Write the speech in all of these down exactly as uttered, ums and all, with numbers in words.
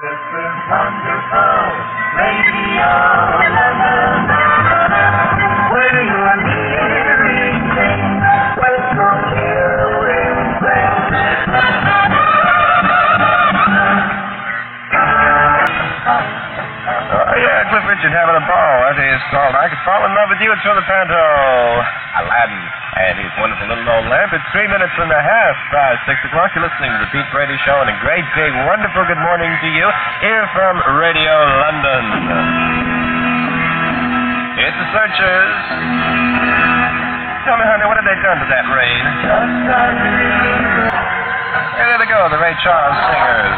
This is wonderful radio London, where you are hearing things with no killing Oh, yeah, Cliff Richard having a ball. That's what it's called. I could fall in love with you. It's from the panto. Aladdin and his wonderful little old lamp. It's three minutes and a half past six o'clock. You're listening to the Pete Brady Show, and a great, big, wonderful good morning to you here from Radio London. It's the Searchers. Tell me, honey, what have they done to that rain? Hey, there they go, the Ray Charles Singers.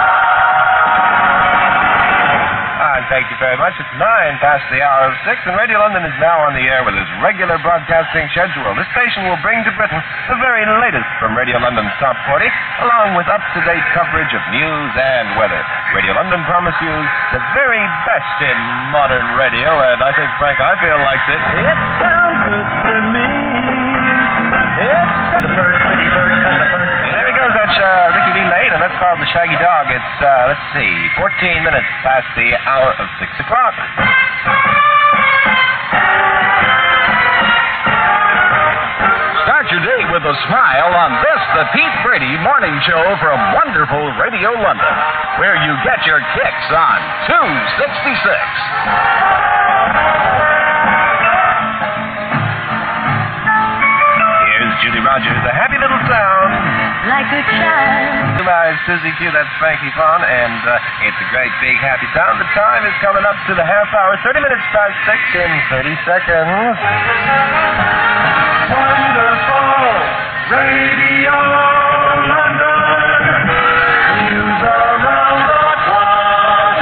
Thank you very much. It's nine past the hour of six, and Radio London is now on the air with its regular broadcasting schedule. This station will bring to Britain the very latest from Radio London's Top forty, along with up-to-date coverage of news and weather. Radio London promises you the very best in modern radio, and I think Frank Ifield likes it. It sounds good to me. It's the first, the first, and the first. There he goes, that's uh, Ricky Lee Lane, and that's called The Shaggy Dog. It's, uh, let's see, fourteen minutes past the hour of six o'clock. Start your day with a smile on this, the Pete Brady Morning Show from wonderful Radio London, where you get your kicks on two sixty-six. Judy Rogers, a happy little sound. Like a child. Hi, Susie Q, that's Frankie Fawn, and uh, it's a great, big, happy sound. The time is coming up to the half hour, thirty minutes past six in thirty seconds. Wonderful Radio London. News around the clock.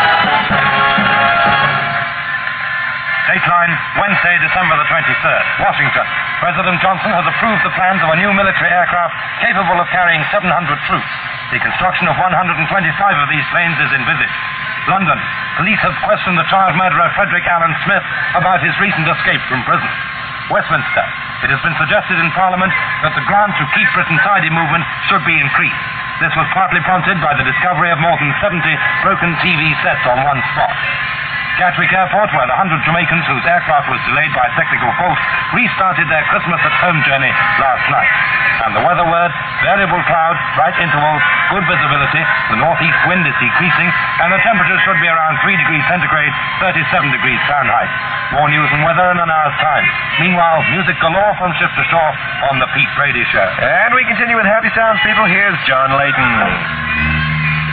Dateline, Wednesday, December the twenty-third. Washington. President Johnson has approved the plans of a new military aircraft capable of carrying seven hundred troops. The construction of one hundred twenty-five of these planes is envisaged. London. Police have questioned the child murderer Frederick Allen Smith about his recent escape from prison. Westminster. It has been suggested in Parliament that the grant to Keep Britain Tidy movement should be increased. This was partly prompted by the discovery of more than seventy broken T V sets on one spot. Gatwick Airport, where the one hundred Jamaicans whose aircraft was delayed by a technical fault restarted their Christmas-at-home journey last night. And the weather word, variable cloud, bright intervals, good visibility, the northeast wind is decreasing, and the temperature should be around three degrees centigrade, thirty-seven degrees Fahrenheit. More news and weather in an hour's time. Meanwhile, music galore from ship to shore on the Pete Brady Show. And we continue with happy sounds, people. Here's John Layton.